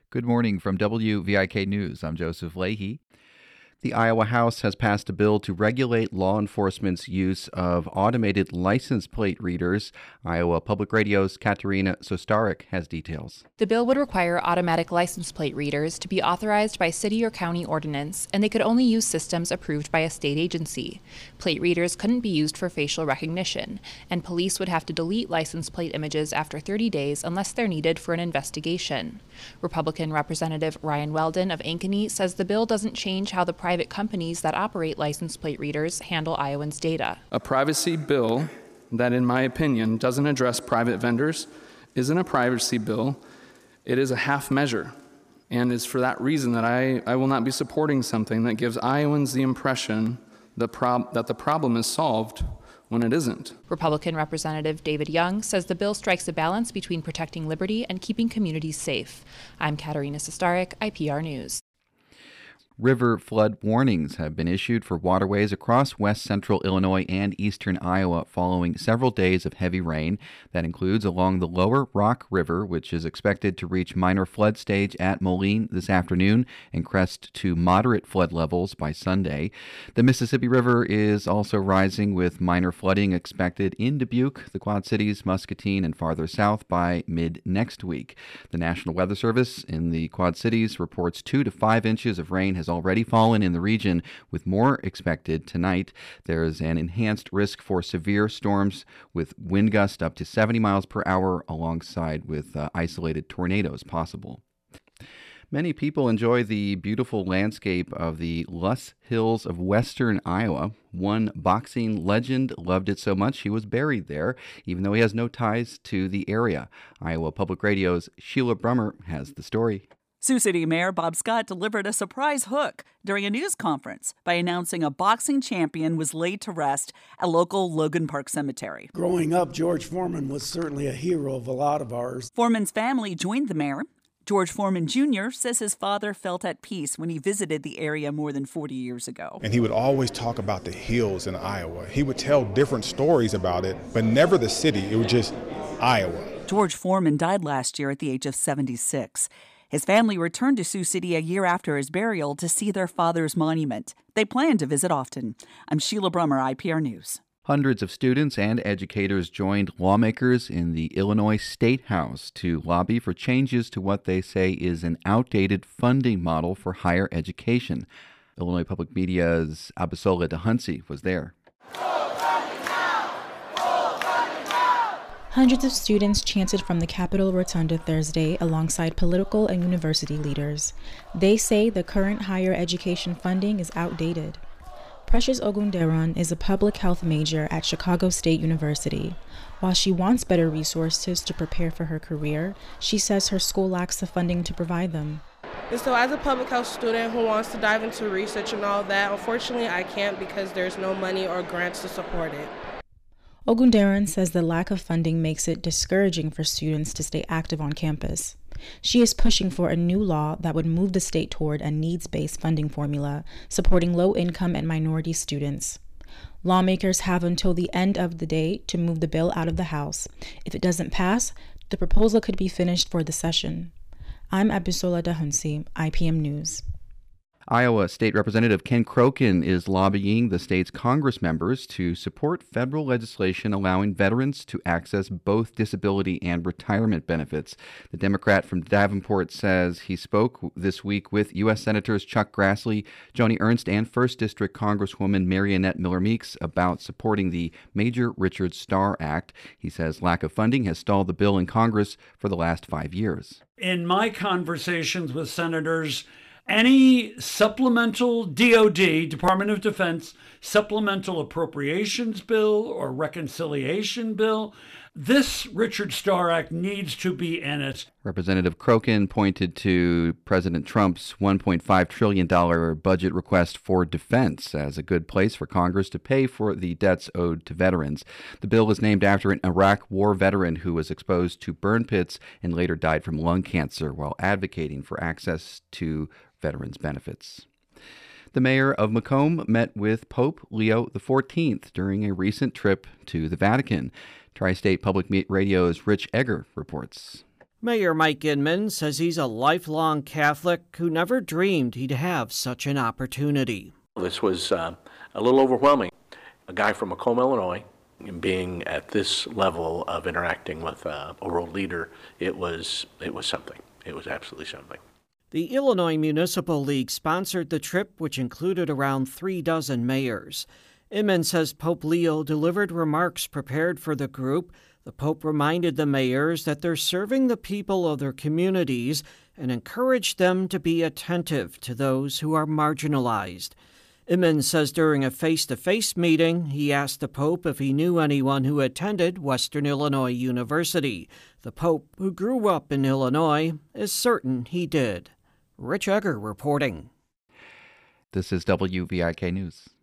Good morning from WVIK News. I'm Joseph Leahy. The Iowa House has passed a bill to regulate law enforcement's use of automated license plate readers. Iowa Public Radio's Katerina Sostarek has details. The bill would require automatic license plate readers to be authorized by city or county ordinance, and they could only use systems approved by a state agency. Plate readers couldn't be used for facial recognition, and police would have to delete license plate images after 30 days unless they're needed for an investigation. Republican Representative Ryan Weldon of Ankeny says the bill doesn't change how the private companies that operate license plate readers handle Iowans' data. A privacy bill that, in my opinion, doesn't address private vendors isn't a privacy bill. It is a half measure, and it's for that reason that I will not be supporting something that gives Iowans the impression that the problem is solved when it isn't. Republican Representative David Young says the bill strikes a balance between protecting liberty and keeping communities safe. I'm Katerina Sostarek, IPR News. River flood warnings have been issued for waterways across west central Illinois and eastern Iowa following several days of heavy rain. That includes along the lower Rock River, which is expected to reach minor flood stage at Moline this afternoon and crest to moderate flood levels by Sunday. The Mississippi River is also rising with minor flooding expected in Dubuque, the Quad Cities, Muscatine, and farther south by mid next week. The National Weather Service in the Quad Cities reports 2 to 5 inches of rain has already fallen in the region, with more expected tonight. There is an enhanced risk for severe storms with wind gusts up to 70 miles per hour alongside with isolated tornadoes possible. Many people enjoy the beautiful landscape of the Luss Hills of western Iowa. One boxing legend loved it so much he was buried there, even though he has no ties to the area. Iowa Public Radio's Sheila Brummer has the story. Sioux City Mayor Bob Scott delivered a surprise hook during a news conference by announcing a boxing champion was laid to rest at local Logan Park Cemetery. Growing up, George Foreman was certainly a hero of a lot of ours. Foreman's family joined the mayor. George Foreman Jr. says his father felt at peace when he visited the area more than 40 years ago. And he would always talk about the hills in Iowa. He would tell different stories about it, but never the city. It was just Iowa. George Foreman died last year at the age of 76. His family returned to Sioux City a year after his burial to see their father's monument. They plan to visit often. I'm Sheila Brummer, IPR News. Hundreds of students and educators joined lawmakers in the Illinois State House to lobby for changes to what they say is an outdated funding model for higher education. Illinois Public Media's Abisola DeHunsey was there. Hundreds of students chanted from the Capitol Rotunda Thursday alongside political and university leaders. They say the current higher education funding is outdated. Precious Ogunderon is a public health major at Chicago State University. While she wants better resources to prepare for her career, she says her school lacks the funding to provide them. And so as a public health student who wants to dive into research and all that, unfortunately I can't because there's no money or grants to support it. Ogunderon says the lack of funding makes it discouraging for students to stay active on campus. She is pushing for a new law that would move the state toward a needs-based funding formula, supporting low-income and minority students. Lawmakers have until the end of the day to move the bill out of the House. If it doesn't pass, the proposal could be finished for the session. I'm Abisola DeHunsey, IPM News. Iowa State Representative Ken Crokin is lobbying the state's Congress members to support federal legislation allowing veterans to access both disability and retirement benefits. The Democrat from Davenport says he spoke this week with U.S. Senators Chuck Grassley, Joni Ernst, and 1st District Congresswoman Mariannette Miller Meeks about supporting the Major Richard Starr Act. He says lack of funding has stalled the bill in Congress for the last 5 years. In my conversations with senators, any supplemental DOD, Department of Defense, supplemental appropriations bill or reconciliation bill, this Richard Starr Act needs to be in it. Representative Crokin pointed to President Trump's $1.5 trillion budget request for defense as a good place for Congress to pay for the debts owed to veterans. The bill is named after an Iraq War veteran who was exposed to burn pits and later died from lung cancer while advocating for access to veterans' benefits. The mayor of Macomb met with Pope Leo XIV during a recent trip to the Vatican. Tri-State Public Radio's Rich Egger reports. Mayor Mike Inman says he's a lifelong Catholic who never dreamed he'd have such an opportunity. This was a little overwhelming. A guy from Macomb, Illinois, being at this level of interacting with a world leader, it was something. It was absolutely something. The Illinois Municipal League sponsored the trip, which included around 36 mayors. Inman says Pope Leo delivered remarks prepared for the group. The Pope reminded the mayors that they're serving the people of their communities and encouraged them to be attentive to those who are marginalized. Inman says during a face-to-face meeting, he asked the Pope if he knew anyone who attended Western Illinois University. The Pope, who grew up in Illinois, is certain he did. Rich Egger reporting. This is WVIK News.